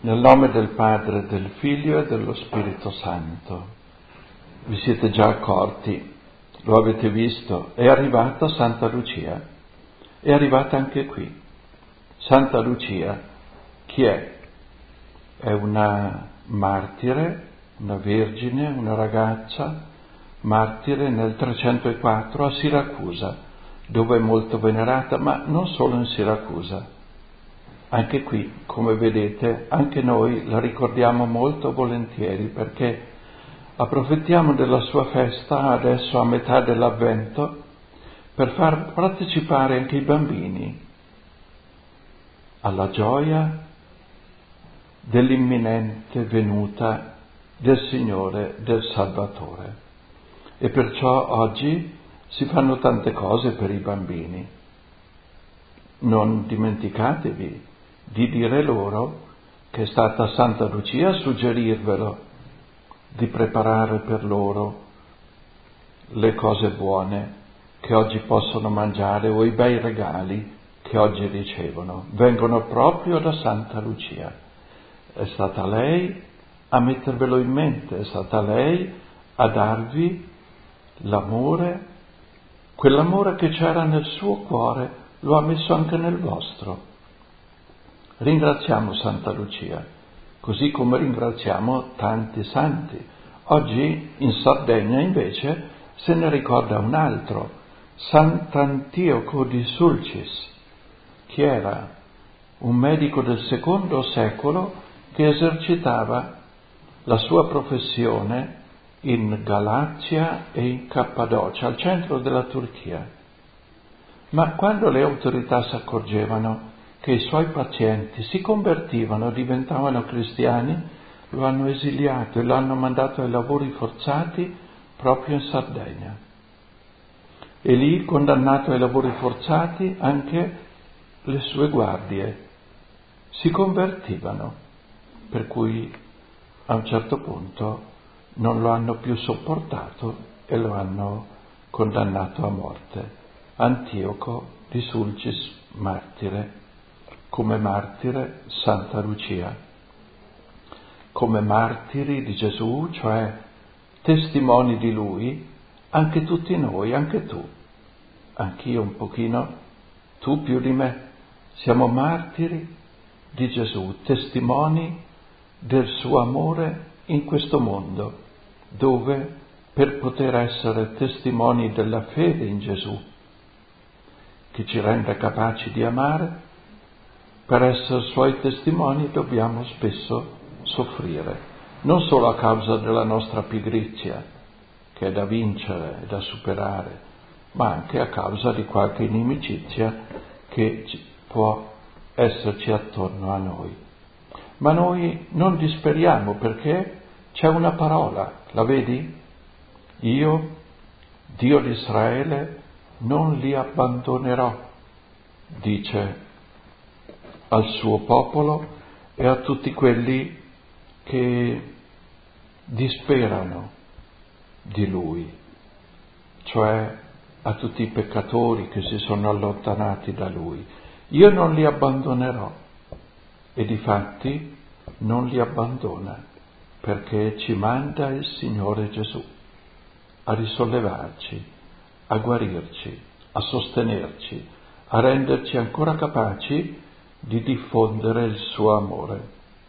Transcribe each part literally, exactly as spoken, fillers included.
Nel nome del Padre, del Figlio e dello Spirito Santo. Vi siete già accorti, lo avete visto, è arrivata Santa Lucia, è arrivata anche qui. Santa Lucia, chi è? È una martire, una vergine, una ragazza, martire nel trecentoquattro a Siracusa, dove è molto venerata, ma non solo in Siracusa. Anche qui, come vedete, anche noi la ricordiamo molto volentieri perché approfittiamo della sua festa adesso a metà dell'Avvento per far partecipare anche i bambini alla gioia dell'imminente venuta del Signore, del Salvatore. E perciò oggi si fanno tante cose per i bambini. Non dimenticatevi di dire loro che è stata Santa Lucia a suggerirvelo, di preparare per loro le cose buone che oggi possono mangiare o i bei regali che oggi ricevono. Vengono proprio da Santa Lucia. È stata lei a mettervelo in mente, è stata lei a darvi l'amore, quell'amore che c'era nel suo cuore, lo ha messo anche nel vostro. Ringraziamo Santa Lucia, così come ringraziamo tanti santi. Oggi in Sardegna invece se ne ricorda un altro, Sant'Antioco di Sulcis, che era un medico del secondo secolo che esercitava la sua professione in Galazia e in Cappadocia, al centro della Turchia. Ma quando le autorità si accorgevano che i suoi pazienti si convertivano, diventavano cristiani, lo hanno esiliato e lo hanno mandato ai lavori forzati proprio in Sardegna. E lì, condannato ai lavori forzati, anche le sue guardie si convertivano, per cui a un certo punto non lo hanno più sopportato e lo hanno condannato a morte. Antioco di Sulcis, martire. Come martire Santa Lucia, come martiri di Gesù, cioè testimoni di Lui, anche tutti noi, anche tu, anch'io un pochino, tu più di me, siamo martiri di Gesù, testimoni del suo amore in questo mondo, dove per poter essere testimoni della fede in Gesù, che ci renda capaci di amare, per essere suoi testimoni dobbiamo spesso soffrire, non solo a causa della nostra pigrizia, che è da vincere e da superare, ma anche a causa di qualche inimicizia che può esserci attorno a noi. Ma noi non disperiamo perché c'è una parola, la vedi? Io, Dio di Israele, non li abbandonerò, dice al suo popolo e a tutti quelli che disperano di Lui, cioè a tutti i peccatori che si sono allontanati da Lui. Io non li abbandonerò e difatti non li abbandona perché ci manda il Signore Gesù a risollevarci, a guarirci, a sostenerci, a renderci ancora capaci di diffondere il suo amore.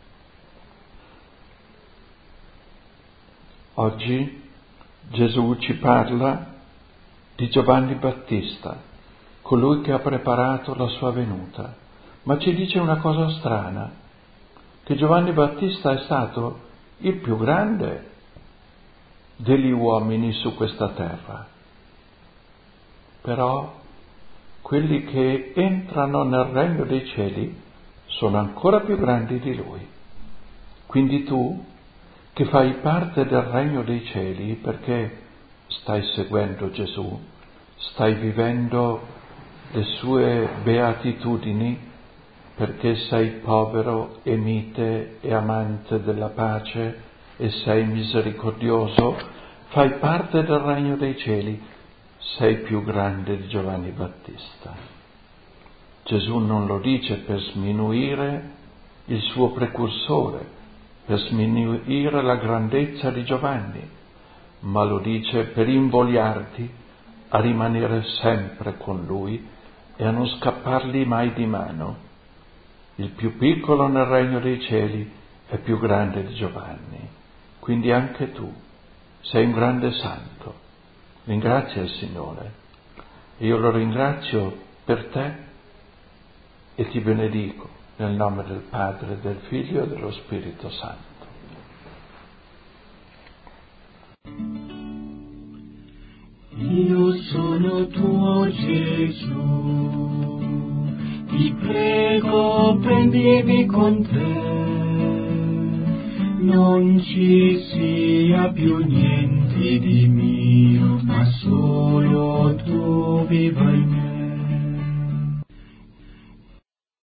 Oggi Gesù ci parla di Giovanni Battista, colui che ha preparato la sua venuta, ma ci dice una cosa strana, che Giovanni Battista è stato il più grande degli uomini su questa terra, però quelli che entrano nel regno dei cieli sono ancora più grandi di lui. Quindi tu, che fai parte del regno dei cieli perché stai seguendo Gesù, stai vivendo le sue beatitudini perché sei povero e mite e amante della pace e sei misericordioso, fai parte del regno dei cieli, sei più grande di Giovanni Battista. Gesù non lo dice per sminuire il suo precursore, per sminuire la grandezza di Giovanni, ma lo dice per invogliarti a rimanere sempre con lui e a non scappargli mai di mano. Il più piccolo nel regno dei cieli è più grande di Giovanni, quindi anche tu sei un grande santo. Ringrazia il Signore. Io lo ringrazio per te e ti benedico nel nome del Padre, del Figlio e dello Spirito Santo. Io sono tuo Gesù, ti prego prendimi con te, non ci sia più niente di mio, ma solo tu viva in me.